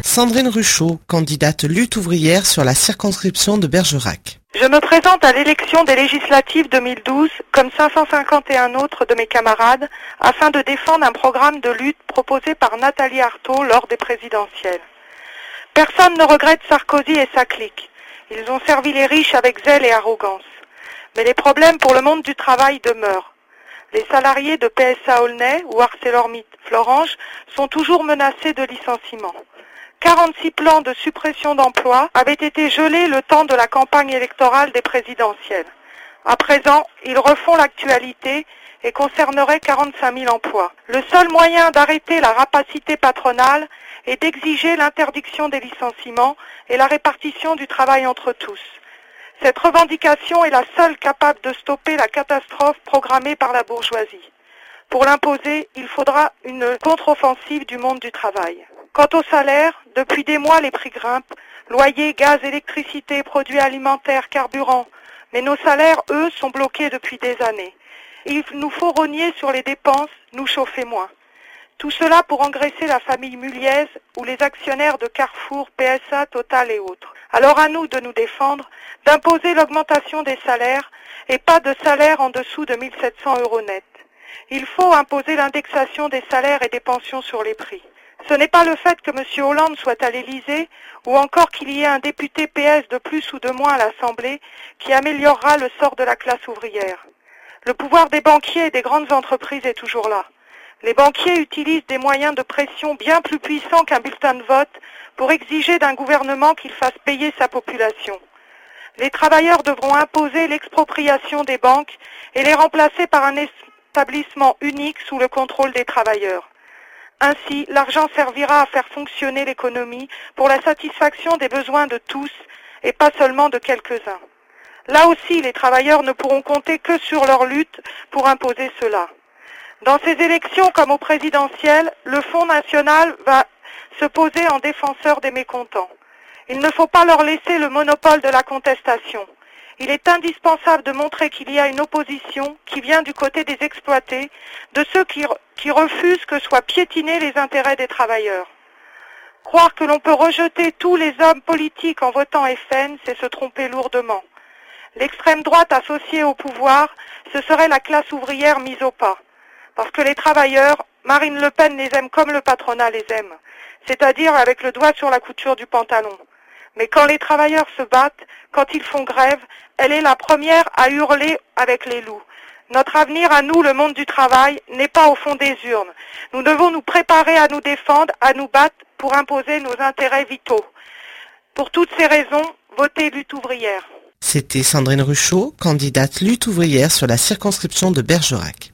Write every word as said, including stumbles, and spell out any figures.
Sandrine Ruchot, candidate lutte ouvrière sur la circonscription de Bergerac. Je me présente à l'élection des législatives deux mille douze, comme cinq cent cinquante et un autres de mes camarades, afin de défendre un programme de lutte proposé par Nathalie Arthaud lors des présidentielles. Personne ne regrette Sarkozy et sa clique. Ils ont servi les riches avec zèle et arrogance. Mais les problèmes pour le monde du travail demeurent. Les salariés de P S A Aulnay ou ArcelorMittal-Florange sont toujours menacés de licenciement. quarante-six plans de suppression d'emplois avaient été gelés le temps de la campagne électorale des présidentielles. À présent, ils refont l'actualité et concerneraient quarante-cinq mille emplois. Le seul moyen d'arrêter la rapacité patronale est d'exiger l'interdiction des licenciements et la répartition du travail entre tous. Cette revendication est la seule capable de stopper la catastrophe programmée par la bourgeoisie. Pour l'imposer, il faudra une contre-offensive du monde du travail. Quant au salaire, depuis des mois les prix grimpent, loyer, gaz, électricité, produits alimentaires, carburant. Mais nos salaires, eux, sont bloqués depuis des années. Il nous faut rogner sur les dépenses, nous chauffer moins. Tout cela pour engraisser la famille Muliez ou les actionnaires de Carrefour, P S A, Total et autres. Alors à nous de nous défendre, d'imposer l'augmentation des salaires et pas de salaire en dessous de mille sept cents euros net. Il faut imposer l'indexation des salaires et des pensions sur les prix. Ce n'est pas le fait que M. Hollande soit à l'Élysée ou encore qu'il y ait un député P S de plus ou de moins à l'Assemblée qui améliorera le sort de la classe ouvrière. Le pouvoir des banquiers et des grandes entreprises est toujours là. Les banquiers utilisent des moyens de pression bien plus puissants qu'un bulletin de vote pour exiger d'un gouvernement qu'il fasse payer sa population. Les travailleurs devront imposer l'expropriation des banques et les remplacer par un établissement unique sous le contrôle des travailleurs. Ainsi, l'argent servira à faire fonctionner l'économie pour la satisfaction des besoins de tous et pas seulement de quelques-uns. Là aussi, les travailleurs ne pourront compter que sur leur lutte pour imposer cela. Dans ces élections comme aux présidentielles, le Front national va se poser en défenseur des mécontents. Il ne faut pas leur laisser le monopole de la contestation. Il est indispensable de montrer qu'il y a une opposition qui vient du côté des exploités, de ceux qui, qui refusent que soient piétinés les intérêts des travailleurs. Croire que l'on peut rejeter tous les hommes politiques en votant F N, c'est se tromper lourdement. L'extrême droite associée au pouvoir, ce serait la classe ouvrière mise au pas. Parce que les travailleurs, Marine Le Pen les aime comme le patronat les aime, c'est-à-dire avec le doigt sur la couture du pantalon. Mais quand les travailleurs se battent, quand ils font grève, elle est la première à hurler avec les loups. Notre avenir à nous, le monde du travail, n'est pas au fond des urnes. Nous devons nous préparer à nous défendre, à nous battre pour imposer nos intérêts vitaux. Pour toutes ces raisons, votez lutte ouvrière. C'était Sandrine Ruchot, candidate lutte ouvrière sur la circonscription de Bergerac.